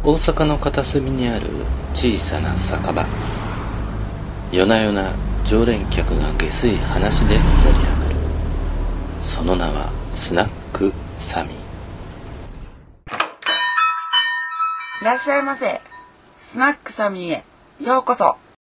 大阪の片隅にある小さな酒場。夜な夜な常連客が下水話で盛り上がる。その名はスナックサミー。 いらっしゃいませ。スナックサミーへようこそ。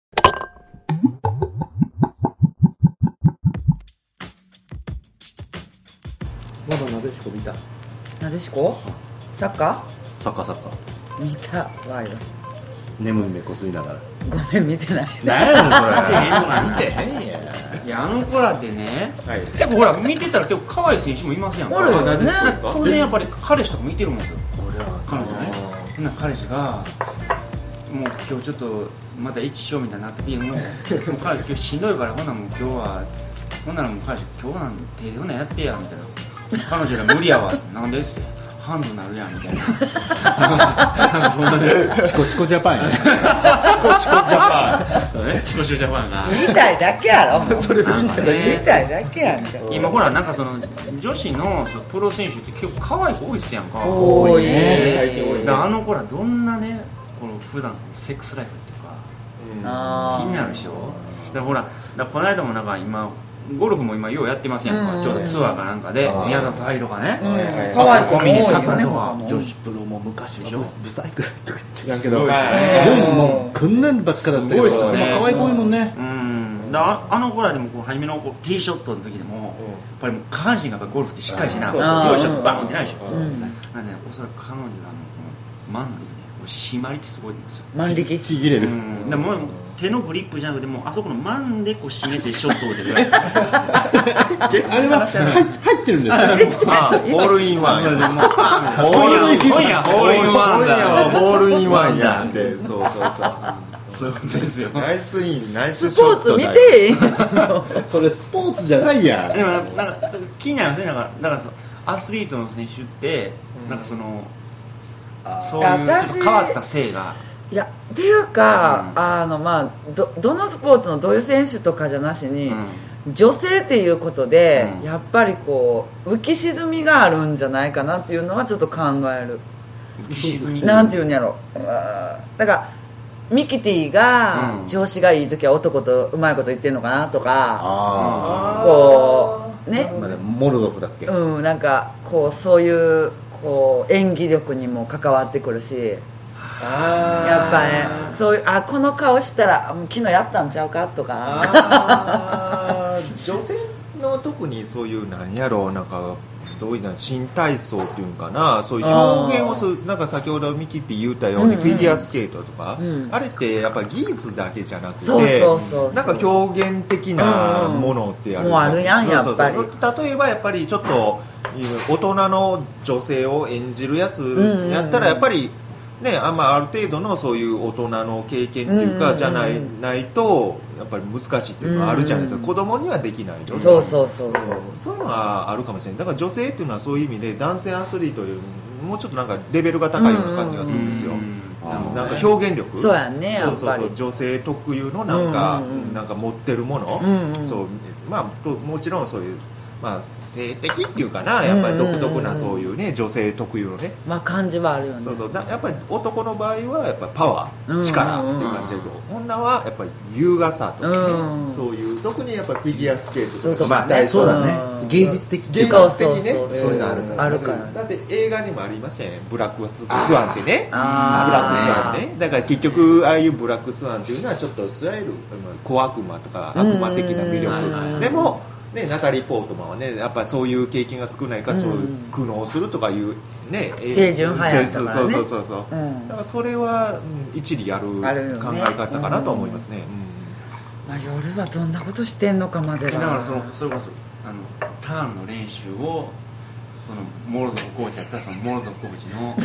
まだなでしこ見た？ なでしこ？サッカサッカーー見たわよ。 眠い目こすりながら。 ごめん見てない。 何やねんそれ。 見てへんやいや、あの子らってね、 はい。 結構ほら見てたら結構可愛い選手もいますやんか。 おるよね。 当然やっぱり彼氏とか見てるもんですよ。 俺は彼女ね。そんな彼氏がもう今日ちょっとまた一しようみたいになってもう彼氏今日しんどいから、ほんならもう今日はほんならもう彼氏今日なんてどんなんやってやみたいな。彼女ら無理やわ。なんでってハンドなるやんみたいな。そんなね。 シコシコジャパンや。シコシコジャパン。 シコシコジャパンが見たいだけやろ。 それ見たいだけ。 見たいだけやんか。 今ほらなんかその女子のそのプロ選手って結構可愛い子多いっすやんか。 多いね。 最近多いね。 だからあの子らどんなねこの普段のセックスライフっていうか気になるでしょ。だからほらだからこの間もなんか今ゴルフも今ようやってますやんか。ちょうどツアーかなんかで宮里藍とかね、 可愛い子も多いよね。 桜とか女子プロも昔はブサイクとか言っちゃうけど、 すごいすごいもうこんなんばっかだったけど、 すごいっすよね。 可愛い子多いもんね。 あの子らでもこう初めのこうティーショットの時でもやっぱりもう下半身がやっぱゴルフってしっかりしてな、 そう強いショットバーンってないでしょ。 うんなんでおそらく彼女らのこのマン力ね、締まりってすごいんですよ。 万力。 ちぎれる。 でも手のグリップじゃなくてもうあそこのマンでこう締めてショットを打てる。 あれは入ってるんですか？ ホールインワンや。 今夜ホールインワンや。ホールインワンやって。そうそういうことですよ。 ナイスイン、ナイススポーツショットだよ。 見ていい？ それスポーツじゃないやん。 でもなんかそれ気になるんですね。だからそのアスリートの選手ってなんかそのそういうちょっと変わった性が。 いやっていうか、まあどのスポーツのどういう選手とかじゃなしに、女性っていうことで、やっぱりこう浮き沈みがあるんじゃないかなっていうのはちょっと考える。なんていうんやろ。だからミキティが調子がいい時は男とうまいこと言ってんのかなとか、こうね、 モルドフだっけ？ なんかこうそういうこう演技力にも関わってくるし。やっぱね、そういうこの顔したら昨日やったんちゃうかとか。 女性の特にそういうなんやろうなんかどういうの新体操っていうんかな、そういう表現をするなんか先ほどミキって言ったようにフィギュアスケートとか、あれってやっぱり技術だけじゃなくてなんか表現的なものってもうあるやんやっぱり。 例えばやっぱりちょっと大人の女性を演じるやつやったらやっぱりね、ある程度のそういう大人の経験っていうかじゃないとやっぱり難しいっていうのはあるじゃないですか。子供にはできないよね。そういうのはあるかもしれない。だから女性っていうのはそういう意味で男性アスリートよりもうちょっとなんかレベルが高いような感じがするんですよ。なんか表現力、 そうやね、やっぱり女性特有のなんか持ってるもの、そうもちろんそういう性的っていうかな、やっぱり独特なそういうね女性特有のね感じはあるよね。 やっぱり男の場合はやっぱりパワー、力っていう感じだけど、女はやっぱり優雅さとかね、そういう特にやっぱりフィギュアスケートとかそうだね、芸術的ね、 そういうのあるから。 だって映画にもありましたよね、ブラックスワンってね。ブラックスワンね。だから結局ああいうブラックスワンっていうのはちょっといわゆる小悪魔とか悪魔的な魅力でもね、ナタリー・ポートマンはねやっぱりそういう経験が少ないからそういう苦悩するとかいうね、 清純派やったからね。 そうだからそれは一理ある考え方かなと思いますね。 夜はどんなことしてんのかまでは。 だからそれこそターンの練習をそのモロゾフコーチやったらそのモロゾフコーチの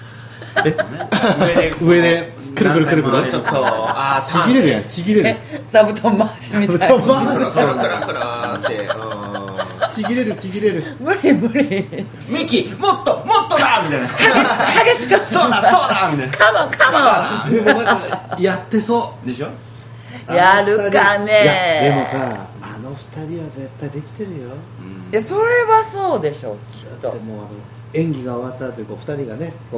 上でくるくるくるくるちょっとちぎれるやん、ちぎれる。 座布団回しみたいな。 クラクラってちぎれる無理ミキもっとだみたいな激しくそうだみたいなカモンでもなんかやってそうでしょ。 やるかね。 いやでもさあの二人は絶対できてるよ。 いやそれはそうでしょきっと。 でも演技が終わった後に2人がねこう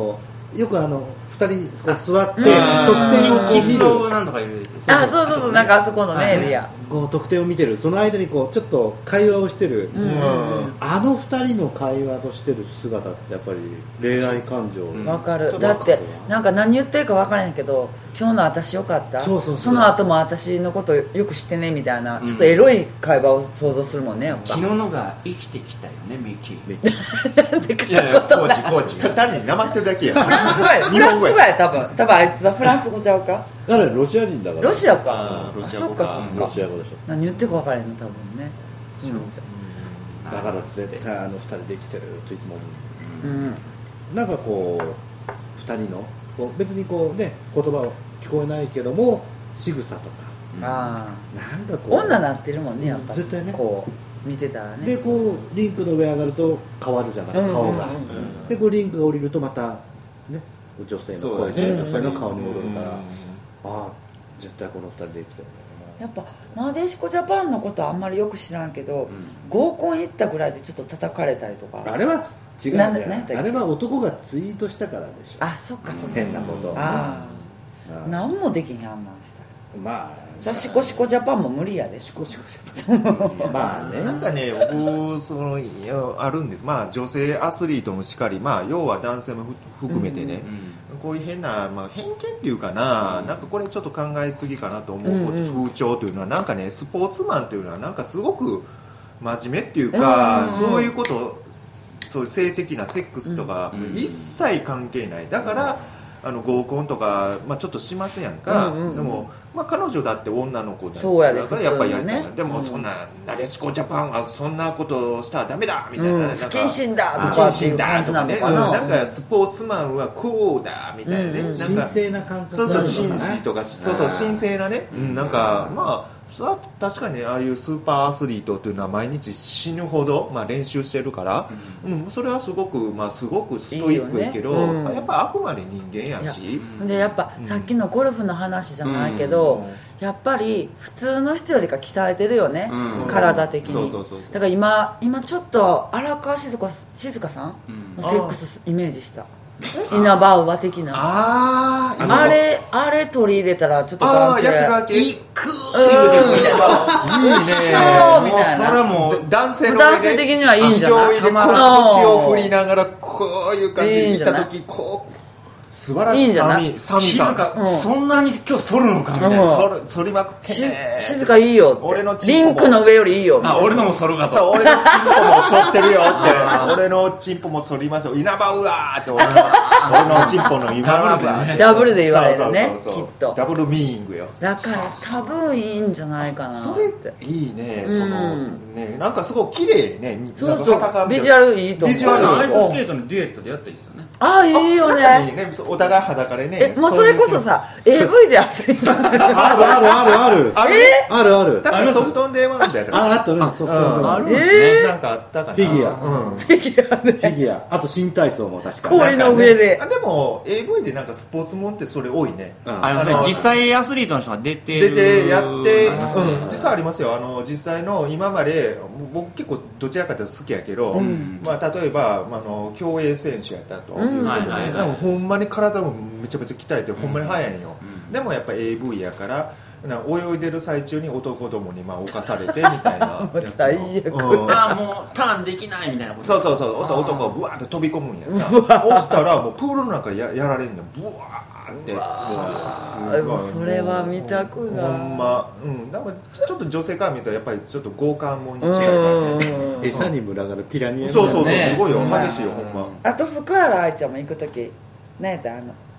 よく2人こう座って得うん点をこうキス見るロなんとかいうやつですよね。 そうなんかあそこのねエリアこう得点を見てるその間にこうちょっと会話をしてる、あの2人の会話としてる姿ってやっぱり恋愛感情、 わかるちょっとだってわかるわなんか何言ってるか分からへんけど今日の私よかった、 そうの後も私のことよくしてねみたいな、ちょっとエロい会話を想像するもんねやっぱ昨日のが生きてきたよねミキ。 めっちゃいやいやコーチそれ単になまってるだけやフランス語やフ日本語やランス語や多分あいつはフランス語ちゃうかだからロシア人だからロシアあかーロシア語かそっかそっかロシア語でしょ何言ってるか分からへんの多分ねだから絶対2人できてるといつも思ううんなんかこう2人のこう別にこうね言葉は聞こえないけども仕草とかあなんかこう女なってるもんねやっぱ絶対ねこう見てたらねでこうリンクの上上がると変わるじゃない顔が、でこうリンクが降りるとまたね女性の声で、女性の顔に戻るから、ああ絶対この2人で生きてるんだやっぱなでしこジャパンのことはあんまりよく知らんけど、合コン行ったぐらいでちょっと叩かれたりとかあれは違うんじゃないなんだっけあれは男がツイートしたからでしょそっかそっか変なことをねああ何もできんやんなんしたらまあシコシコジャパンも無理やでシコシコジャパンまあねなんかね僕あるんですまあ女性アスリートもしっかりまあ要は男性も含めてね、こういう変な、まあ、偏見っていうかな、なんかこれちょっと考えすぎかなと思うこと、風潮というのはなんかねスポーツマンというのはなんかすごく真面目っていうか、そういうことそういう性的なセックスとか、一切関係ないだから合コンとか、まあ、ちょっとしませんやんか、でも、まあ、彼女だって女の子だからやっぱりやりたいな、でもそんななでしこジャパンはそんなことしたらダメだみたいな、 不謹慎だ不謹慎だとかね、なんかスポーツマンはこうだみたいなね、なんか神聖な感覚そう紳士とか神聖なね、なんかまあそれは確かにああいうスーパーアスリートというのは毎日死ぬほど、まあ、練習してるから、それはすごく、まあ、すごくストイックやけど、やっぱあくまで人間やしでやっぱ、さっきのゴルフの話じゃないけど、やっぱり普通の人よりか鍛えてるよね、体的に。だから今ちょっと荒川静香さんのセックスイメージした、イナバウア的なあれ取り入れたらちょっと男性やってるわけいくいいねみたいなそれはもう男性の男性的にはいいんじゃない非常に腰を振りながらこういう感じで行った時こう素晴らしいサミさんそんなに今日反るのかみたいな、 反りまくってね静かいいよってリンクの上よりいいよ俺のも反るかとそう俺のチンポも反ってるよって俺のチンポも反りますよイナバウアーって俺のチンポのイナバウアーダブルで言われるねきっとダブルミーニングよだから多分いいんじゃないかなってそれいいねねなんかすごい綺麗ねそうビジュアルいいと思うビジュアルアイススケートのデュエットでやったらいいですよね。 いいよねお互い裸でねもうそれこそさ AV でやっていいある確かにソフトンデーマウントやったあったねソフトンあるんですね。 なんかあったかなフィギュアあと新体操も確かに氷の上ででも AV でなんかスポーツもんってそれ多いね実際アスリートの人が出てやって実際ありますよ実際の今まで僕結構どちらかというと好きやけどまあ例えば競泳選手やったということででもほんまに体もめちゃめちゃ鍛えてほんまに速いんよでもやっぱ AV やから泳いでる最中に男どもに犯されてみたいなやつ最悪もうターンできないみたいなことそう男がブワーって飛び込むんや押したらもうプールの中やられんのブワーってすごいそれは見たくないほんまだからちょっと女性から見たらやっぱりちょっと強姦もんに違いがあって餌に群がるピラニアそうすごいよ激しいよほんまあと福原愛ちゃんも行くとき何やった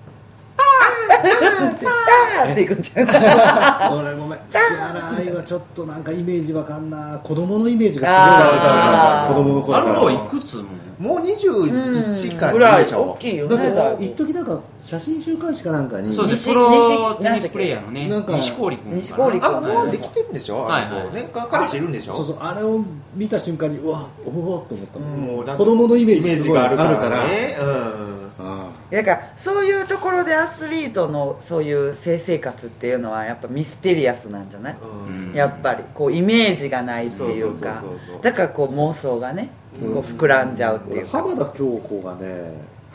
って行くんちゃう俺ごめん福原愛はちょっとなんかイメージわかんな子供のイメージがすごい子供の頃からあれはいくつもう21かぐらいでしょ大きいよだってね一時なんか写真週刊誌かなんかにそうですプロテニスプレーヤーのねなんか西郡君西郡君もうできてるんでしょ彼氏いるんでしょそうあれを見た瞬間にうわおおって思ったもう子供のイメージすごいがあるからねだからそういうところでアスリートのそういう性生活っていうのはやっぱミステリアスなんじゃないやっぱりこうイメージがないっていうかだからこう妄想がねこう膨らんじゃうっていうか浜田恭子がね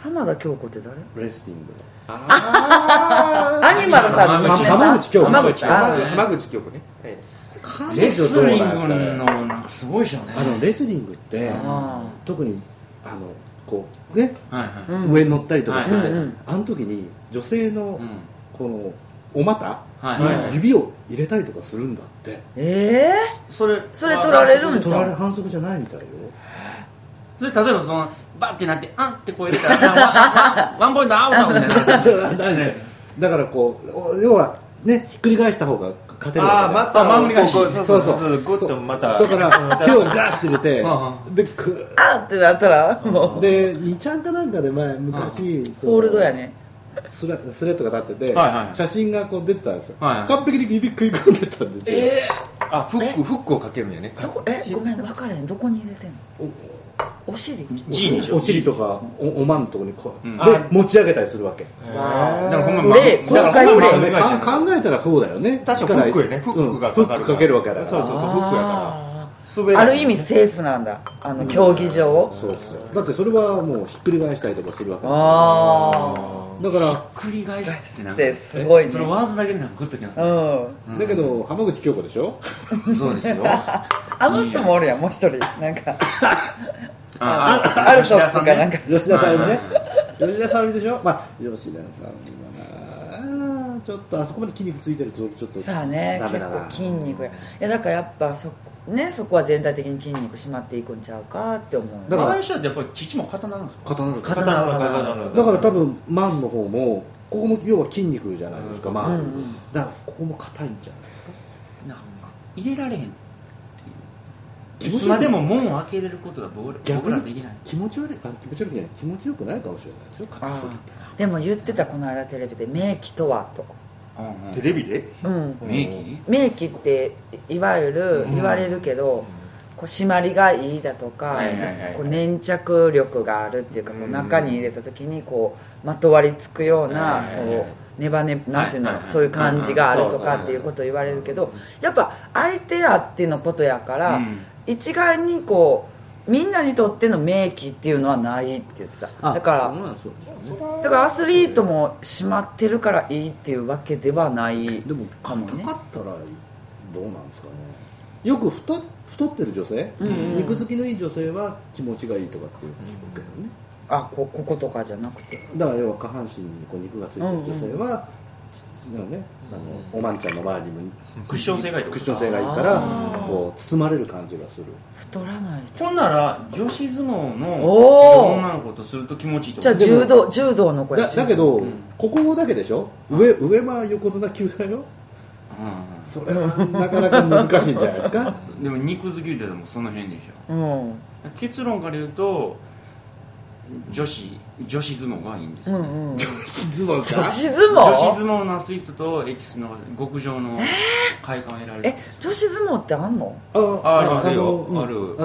浜田京子って誰？ レスリングのアニマルさんの娘さん。 浜口京子浜口京子ね、 レスリングのなんかすごいでしょうね。 レスリングって特にこうね、 はいはい、 上に乗ったりとかしてて、 はいはい、 あの時に女性のこのお股はいに指を入れたりとかするんだって。 それ取られるんですか？ それ反則じゃないみたいよ。 それ例えばそのバッてなってあんってこう入れたらワンポイントアウトみたいなだからこう要はね、ひっくり返した方が勝てるわけ。 また守り返し、 そうグッとまただから手をガーって入れてであってなったらもうで2ちゃんかなんかで昔ホールドやね、 スレッドが立ってて、 はいはい、 写真がこう出てたんですよ、 はいはい、 完璧に指食い込んでたんですよ。 フックをかけるんやね。 ごめん分からへん、どこに入れてんの？お尻？ お尻とかおまんのとこにこう、で持ち上げたりするわけ。 だからほんま考えたらそうだよね。 確かフックやね、フックがかかる、 フックかけるわけだから。 そうフックやからある意味セーフなんだ、競技場を。 そうだってそれはもうひっくり返したりとかするわけだからひっくり返すってなんかすごいね。 そのワードだけでなんかグッときますね。 だけど浜口京子でしょ。 そうですよ。 あの人もおるやん、もう一人なんかあるソックかなんか吉田さんね。吉田さんでしょ。吉田さんはちょっとあそこまで筋肉ついてるとちょっとさあね、結構筋肉や。だからやっぱそこは全体的に筋肉締まっていくんちゃうかって思う。 だからああいう人ってやっぱり父も刀なんですか？ 刀だから多分マンの方もここも要は筋肉じゃないですか。だからここも硬いんじゃないですか。 なんか入れられへん。いつまでも門を開けれることが僕らできない。 気持ち悪い気持ちよくないかもしれないですよ。硬すぎて。 でも言ってたこの間テレビで名器とはと。 テレビで？ 名器っていわゆる言われるけど、こう締まりがいいだとか、こう粘着力があるっていうか、こう中に入れた時にこうまとわりつくようなこうネバネバなんていうの、そういう感じがあるとかっていうことを言われるけど、やっぱ相手あってのことやから、一概にこうみんなにとっての名器っていうのはないって言ってた。だからアスリートも締まってるからいいっていうわけではないでも硬かったらどうなんですかね。よく太ってる女性、肉付きのいい女性は気持ちがいいとかっていう聞くけどね。 こことかじゃなくて、 だから要は下半身にこう肉がついてる女性は、おまんちゃんの周りにもクッション性がいいからこう包まれる感じがする。 太らないほんなら女子相撲の女の子とすると気持ちいいと思う。 じゃあ柔道の子や。 だけど、ここだけでしょ。上は横綱級だよ。それはなかなか難しいんじゃないですか。 でも肉付きってもその辺でしょ。結論から言うと女子相撲がいいんですよ、ね。 女子相撲のアスリートとエキスの極上の快感を得られる。 女子相撲ってあんの？ あるよ、ある。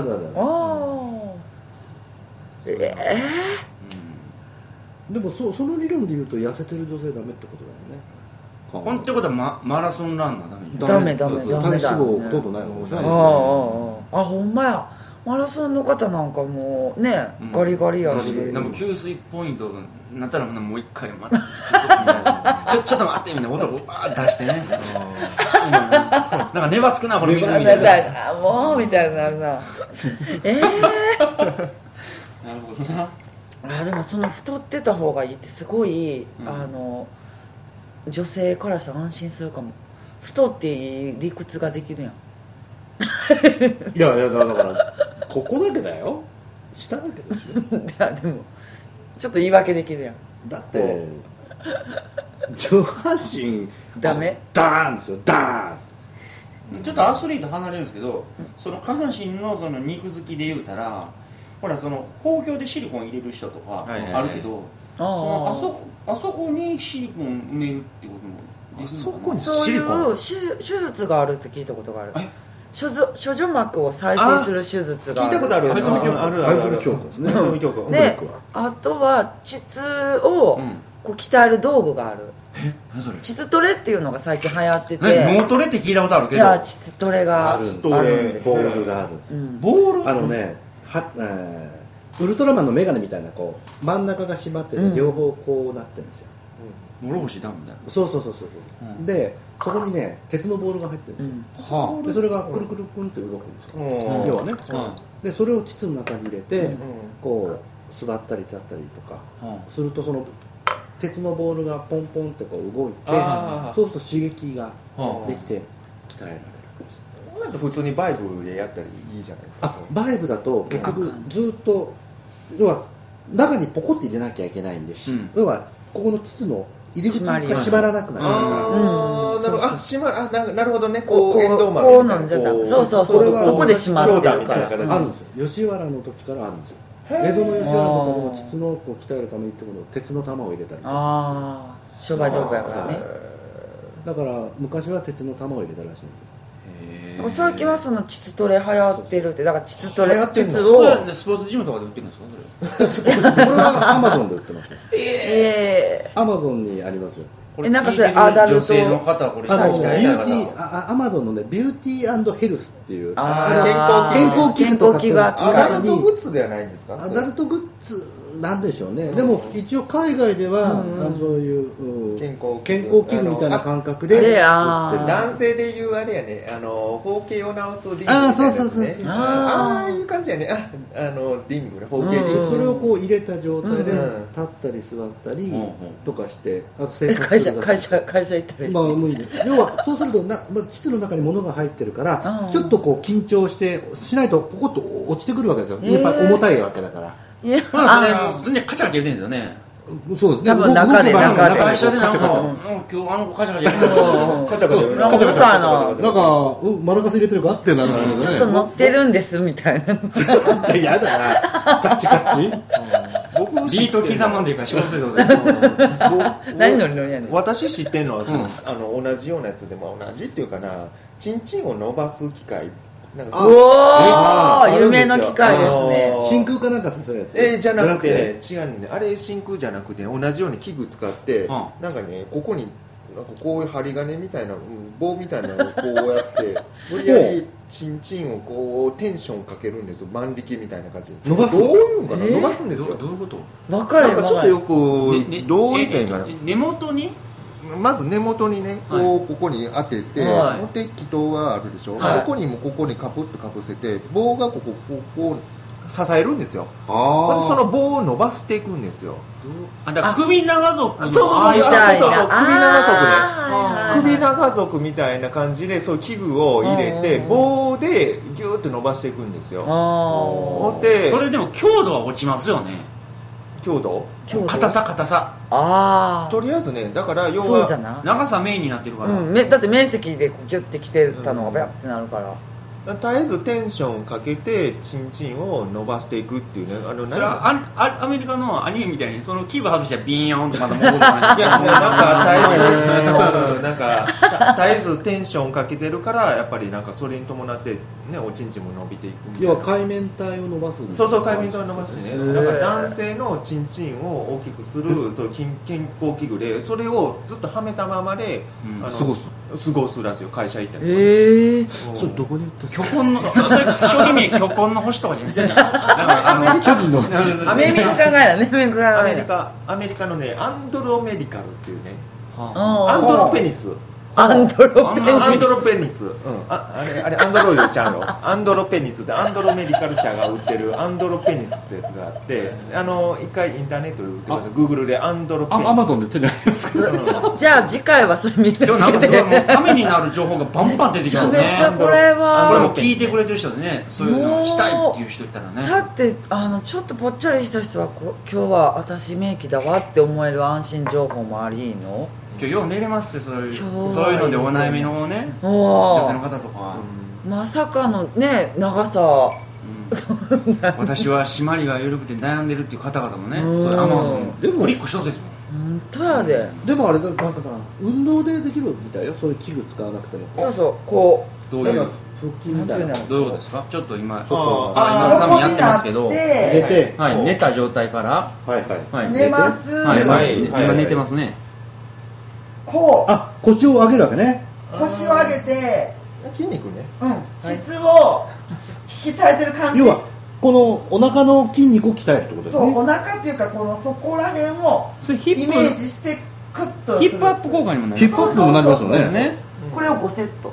でもその理論で言うと痩せてる女性ダメってことだよね。 ほんってことはマラソンランナーダメ。 体脂肪ほとんどないもんね。 ほんまや。マラソンの方なんかもうね、ガリガリやし。 でも給水ポイントになったらもう一回またちょっと待ってみたいな音をバーッ出してね。なんか粘つくなこれ水みたいな。 もうみたいになるな。 なるほどな。 でもその太ってた方がいいってすごい、女性からしたら安心するかも。太っていい理屈ができるやん。 いやだからここだけだよ。下だけですよ。 でもちょっと言い訳できるやん。 だって上半身ダメ？ ダーンですよ、ダーン。 ちょっとアスリート離れるんですけど、その下半身のその肉付きで言うたら、ほらその包協でシリコン入れる人とかあるけど、あそこにシリコン埋めるってこともできるのかな。 あそこにシリコン。 そういう手術があるって聞いたことがある。処女膜を再生する手術がある。 聞いたことある。 ある強化ですね。 で、あとは膣をこう鍛える道具がある。膣トレっていうのが最近流行ってて。 脳トレって聞いたことあるけど。 いや、膣トレがあるんです。 ボールがあるんです。 ボール？ ウルトラマンのメガネみたいなこう真ん中が閉まってて両方こうなってるんですよ、 諸星ダムだよ。 そうそう、 うんでそこにね鉄のボールが入ってるんですよ、 はでそれがくるくるくんって動くんですよ、 うん要はね、 あ。 でそれを膣の中に入れて、 うんこう座ったり立ったりとかはするとその鉄のボールがポンポンってこう動いてあーそうすると刺激がはできて鍛えられる。 普通にバイブでやったらいいじゃないですか。 バイブだと結局ずっと要は中にポコって入れなきゃいけないんで、要はここの膣の入り口が閉まらなくなるからああ、なるほど。あ、閉まる。あ、なるほどね。こうエンドマこうみたないんじゃった。 こうそうそうそう。 それはそこで閉まってる強打みから。 たいな形あるんですよ。吉原の時からあるんですよ。江戸の吉原とかでも膣のこう鍛えるためにってこと鉄の玉を入れたりとか、 ああ、商売道具やからね。 だから昔は鉄の玉を入れたらしいんで最近はその膣トレ流行ってるって、だから膣トレ流行ってんの膣それをはねスポーツジムとかで売ってるんですか？それ。 これはアマゾンで売ってますよ。 えアマゾンにありますよ。 これなんかそれ聞いてるアダルト女性の方はこれビュ鍛えたい方ーティーアマゾンのねビューティー&ヘルスっていうあ健康器具とかって健康器具扱いアダルトグッズではないんですか？ アダルトグッズなんでしょうね。でも一応海外ではそういう健康器具みたいな感覚で売ってる。 男性でいうあれやね、包茎を直すリングみたいなやつね。 そうああいう感じやね。リングね、包茎リング。 それをこう入れた状態で立ったり座ったりとかしてあと生活する会社行ったらいい。 まあ無理で要はそうすると膣の中に物が入ってるからちょっとこう緊張してしないとポコッと落ちてくるわけですよ。やっぱり重たいわけだから。 いや、 ほらそれもう全然カチャカチャ言うてんですよね。 そうですね。 多分中で会社でなんかカチャカチャ。 今日あの子カチャカチャ言うてる。 カチャカチャなんかうるさいな。 なんかマラカス入れてるかってなるのね。 ちょっと乗ってるんですみたいな。 じゃあ嫌だな。カッチカッチ。 僕ビート刻まんでいいから仕事するぞ。 何乗り乗りやねん。 私知ってるのは同じようなやつでも同じっていうかな、チンチンを伸ばす機械なんかおお、夢の機械ですね。 真空かなんかさせるやつ。 じゃなくてね、違うね、あれ真空じゃなくて同じように器具使ってなんかね、ここになんかこういう針金みたいな棒みたいなのをこうやって無理やりチンチンをこうテンションかけるんですよ。万力みたいな感じで伸ばす。 どういうんかな、伸ばすんですよ。 どういうこと？ 分かるよ。 なんかちょっとよくどういったらいいかな。 根元にまず根元にね、ここに当てて、で気筒があるでしょ、ここにもここにカプッとかぶせて棒がここ支えるんですよ。まずその棒を伸ばしていくんですよ。 だから首長族そう首首長族みたいな感じでそういう器具を入れて棒でギューッと伸ばしていくんですよ。 それでも強度は落ちますよね。 強度硬さとりあえずね、だから要そうじゃはな、 長さメインになってるから、 だって面積でギュッてきてたのがビャッてなるから、 絶えずテンションかけてチンチンを伸ばしていくっていうね。 それはアメリカのアニメみたいにその器具外したらビーヨーンってまた戻るじゃないいや、なんか絶えずテンションかけてるからやっぱりなんかそれに伴ってね、おちんちんも伸びていくみたいな。 要は海面体を伸ばす。 そう海面体を伸ばしてね、だから男性のチンチンを大きくするそういう健康器具で、それをずっとはめたままで過ごすらしいよ、会社行ったり。 それどこに売ってる？ 巨根のそれ商品名巨根の星とかに言っちゃうじゃん。 巨人のアメリカがやね、 アメリカのね、アンドロメディカルっていうね、 アアンドロペニス、 アンドロペニス、あれアンドロイドちゃうの。アンドロペニスってアンドロメディカル社が売ってるアンドロペニスってやつがあって、一回インターネットで売ってください。グーグルでアンドロペニス。 アマゾンで手に入りますか？ じゃあ次回はそれ見てでもなんかすごいもうためになる情報がバンバン出てきますね。 めっちゃこれはこれも聞いてくれてる人でね、そういうのしたいっていう人いたらね。 だってちょっとぽっちゃりした人は今日は私名器だわって思える安心情報もありの。 今日よう寝れますって、そういうのでお悩みのね女性の方とか、 まさかのね長さ、 私は締まりが緩くて悩んでるっていう方々もね、そういうアマゾンでクリック一つですもん。 本当やで。 でもあれだ、なんか運動でできるみたいよ、そういう器具使わなくても。 そうそう、こうどういう腹筋みたいな。 どういうことですか？ちょっと今ちょっと今サミやってますけど、 寝て、 寝た状態から寝ます。 今寝てますね。 こう腰を上げるわけね。 腰を上げて筋肉ね、 膣を引き鍛えてる感じ。 要はこのお腹の筋肉を鍛えるってことですね。 そうお腹っていうかそこら辺をそれヒップイメージしてクッとするヒップアップ効果にもなります。 ヒップアップにもなりますよね。 ね。 これを5セット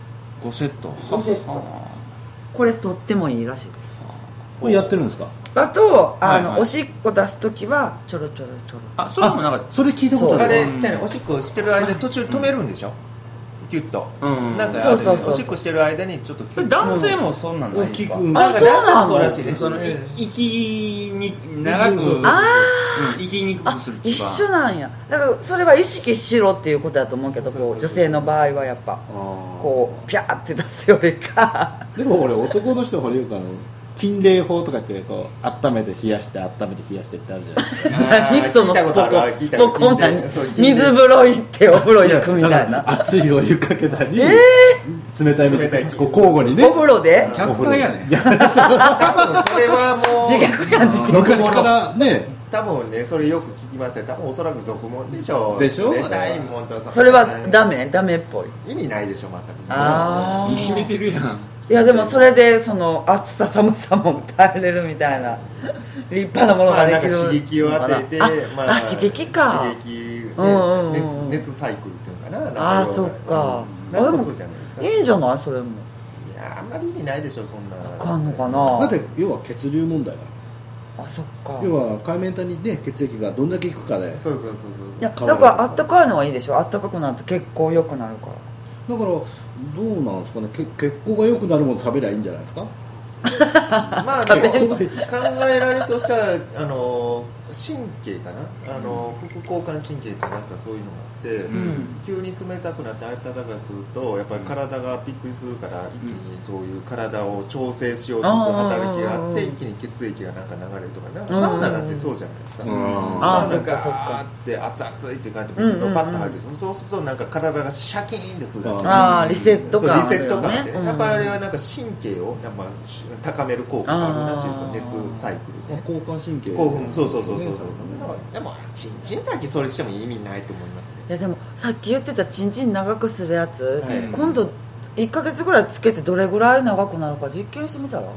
5セット。 5セットこれとってもいいらしいです。 これやってるんですか。 あとはいはいおしっこ出すときはちょろちょろちょろ。 あ、それもなんかそれ聞いたことある。 あれじゃあねおしっこしてる間に途中止めるんでしょ、キュッと、なんかあるねそうそうそうおしっこしてる間にちょっとキュッと男性もそんなんないですか。 なんか男性もそうらしいね。 その息に長く息にくくする一緒なんや。だからそれは意識しろっていうことだと思うけど、こう女性の場合はやっぱこうピャーって出すよりかでも俺男の人ほらよく筋冷法とかってこう温めて冷やして温めて冷やしてってあるじゃないですか。 何そのスポコンなそう水風呂行ってお風呂行くみたいな。 熱いお湯かけたり、冷たい水こう交互にね。 お風呂で 100回やね。 多分それはもう自虐やん自虐。 昔からね。 多分ねそれよく聞きましたよ。多分おそらく俗物でしょう。 でしょ。 冷たいもんとそれはダメっぽい。 意味ないでしょ全く。 あいじめてるやん。 いやでもそれでその暑さ寒さも耐えれるみたいな立派なものができる。 なんか刺激を与えて、 刺激か。 刺激熱サイクルっていうのかな。 ああそっか。 なんかそうじゃないですか。 いいんじゃないそれも。 いやあんまり意味ないでしょそんな。 あかんのかな。 だって要は血流問題だ。 あそっか。 要は海面体にね血液がどんだけいくかで。 そう。 いやだからあったかいのはいいでしょ。あったかくなると血行良くなるから。 だからどうなんですかね。血行が良くなるもの食べりゃいいんじゃないですか。 まあでも考えられるとしたら神経かな、副交感神経かなんかそういうのがあって、急に冷たくなって暖かくするとやっぱり体がびっくりするから、一気にそういう体を調整しようとする働きがあって、一気に血液がなんか流れるとか、なんかサウナだってそうじゃないですか。サウナがガーって熱いって感じで水がパッと入るでしょ。そうするとなんか体がシャキーンってするらしい。 ああリセット感あるよね。 リセット感ってやっぱりあれはなんか神経をやっぱ高める効果があるらしいですよ。熱サイクルで、 交感神経。 興奮そうでもチンチンだけそれしても意味ないと思いますね。 いやでもさっき言ってたチンチン長くするやつ、 はい今度1ヶ月ぐらいつけてどれぐらい長くなるか実験してみたら。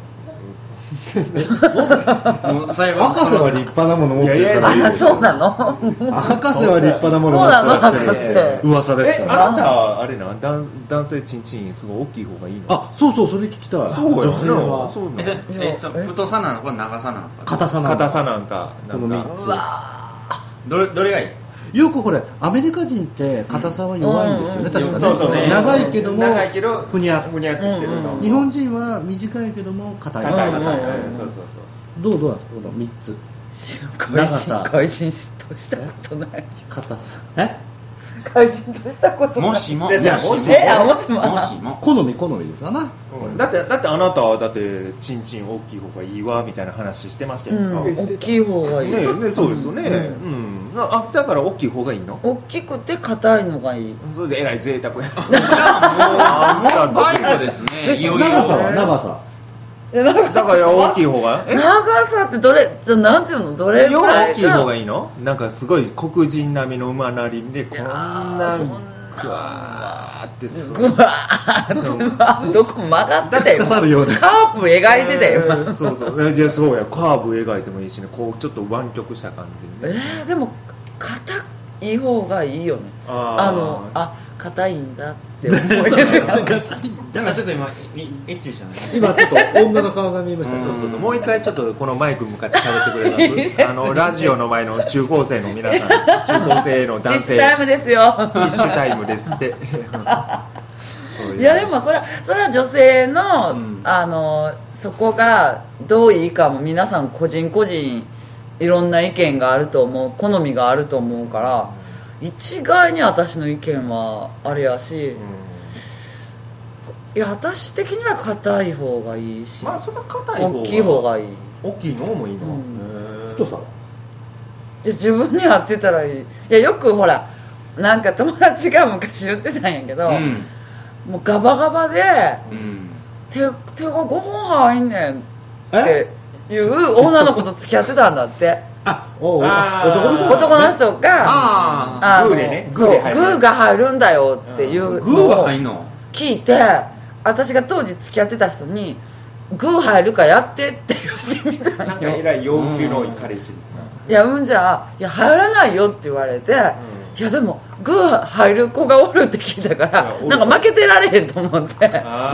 もう最後博士は立派なもの持ってるからいいあですよ。 そうなの。 博士は立派なもの持ってらっしゃそうなのる噂ですから。 あなたあれな男性チンチンすごい大きい方がいいの？ あ、そうそれ聞きたい。 そうや女性はそうなの。 その太さなのか長さなのか。 硬さなんだ。 硬さなんかこの3つ。 どれがいい？ よくこれアメリカ人って硬さは弱いんですよね。確かに。 そう長いけどもふにゃってしてると。 日本人は短いけども硬い。 硬い。そうどうなんですかこの3つ。 外人としたことない。 硬さ。 外人としたことない。 もしもじゃあもしも好みですかな。 だってあなたはだってチンチン大きい方がいいわみたいな話してましたよ。 大きい方がいい。 ねそうですよね。だから大きい方がいいの？ 大きくて硬いのがいい。 それでえらい贅沢や。 バイブですね。いよいよ長さ。 だから大きい方が長さってなんていうのどれぐらい大きい方がいいの？なんかすごい黒人並みの馬なりでこんなグワーってすごいグワーどこ曲がってたよ。 刺さるようなカープ描いてたよ。 そうやカーブ描いてもいいしね。こうちょっと湾曲した感じでね。 でも硬い方がいいよね。硬いんだって思いなんかちょっと今エッチでしたね。 今ちょっと女の顔が見えました。 そうもう一回ちょっとこのマイク向かって喋ってくれます？ラジオの前の中高生の皆さん、中高生の男性、 ティッシュタイムですよ。 ティッシュタイムですっていやでもそれは女性の、そこがどういいかも皆さん個人いろんな意見があると思う、好みがあると思うから、一概に私の意見はあれやし、いや私的には硬い方がいいし、 まあそれは硬い方が大きい方がいい。 大きいのもいいの？ 太さは？ 自分に合ってたらいい。いやよくほらなんか友達が昔言ってたんやけど、もうガバガバで、手が5本入んねんっていう女の子と付き合ってたんだって。 男の人がグーでね、 グーが入るんだよっていうグーが入んの聞いて、私が当時付き合ってた人にグー入るかやってって言ってみたなんんよ。 かえらい要求の多い彼氏ですね。 いやじゃあいや入らないよって言われて、いやでもグー入る子がおるって聞いたからなんか負けてられへんと思って。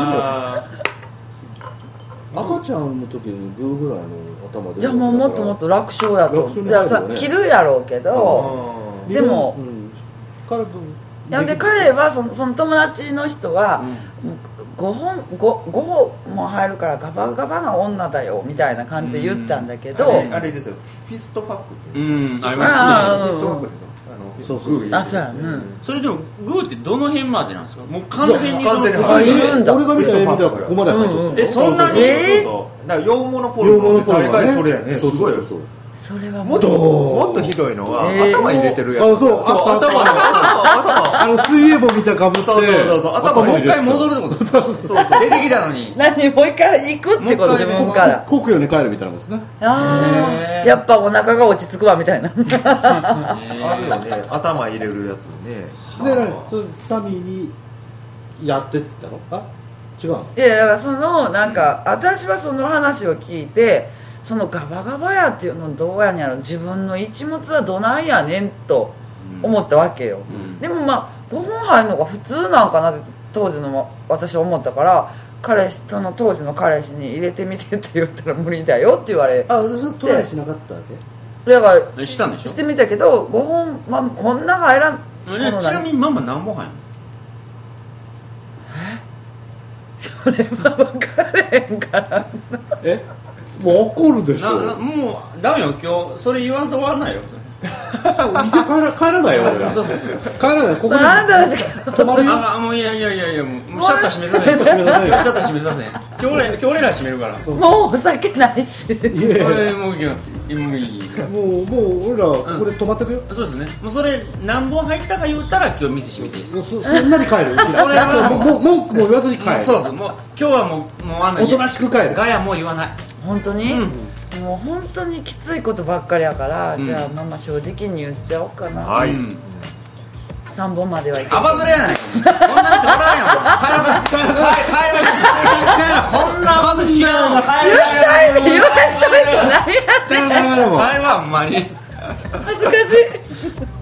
赤ちゃんの時にグーぐらいの頭で。 いやもうもっともっと楽勝やと。 楽勝にじゃあさ入るよね切るやろうけど、でも、なんで彼はその友達の人は、5本も入るからガバガバな女だよみたいな感じで言ったんだけど、 あれですよ、フィストパックってありますね。 フィストパックですよ。 そうそうグーあそうやね。 それでもグーってどの辺までなんですか？もう完全に完全にあいるんだ。 俺が見た絵見たらここまで入っとった。 そんなに？ そうだから洋物ポルノって大概それやね。すごいよ。 それはもっとひどいのは頭入れてるやつ。 あそう頭水泳帽みたいなかぶって。 そう頭もう一回戻るってこと？そう出てきたのに。 何もう一回行くってこと自分から。 国魚に帰るみたいなんですね。 やっぱお腹が落ち着くわみたいな。 あるよね、頭入れるやつね。 でサミーにやってって言ったの？あ違うの？ いやだからそのなんか私はその話を聞いて、そのガバガバやっていうのどうやねんやろ、自分の一物はどないやねんと思ったわけよ、でもまあ5本入るのが普通なんかなって当時の私は思ったから、その当時の彼氏に入れてみてって言ったら無理だよって言われて、 トライしなかったわけ？ だからしたんでしょ？ してみたけど5本、まあ、こんな入らん。 ちなみにママ何本入るの？ それは分からへんからもう怒るでしょ。 もうダメよ、今日それ言わんと終わんないよ。 店帰らないよ俺。帰らない。ここでなんだ泊まるよ。 もういやもうシャッター閉めさせん。シャッター閉めさせん。今日俺ら閉めるから。 もうお酒ないし。 もういい。 もう俺らここで泊まってくよ。 そうですね。もうそれ何本入ったか言ったら今日店閉めていいです。 そんなに帰る。 それはもう文句も言わずに帰る。 そうもう今日はもうおとなしく帰る。 ガヤもう言わない。 本当に、もう本当にきついことばっかりやから、じゃあママ正直に言っちゃおうかな。 はい。 3本まではいけアバズレやない。こんな店おらんやん。帰らこんなことしよう。 言った意味言わしたいと何やってん。 帰るわほんまに。 恥ずかしい。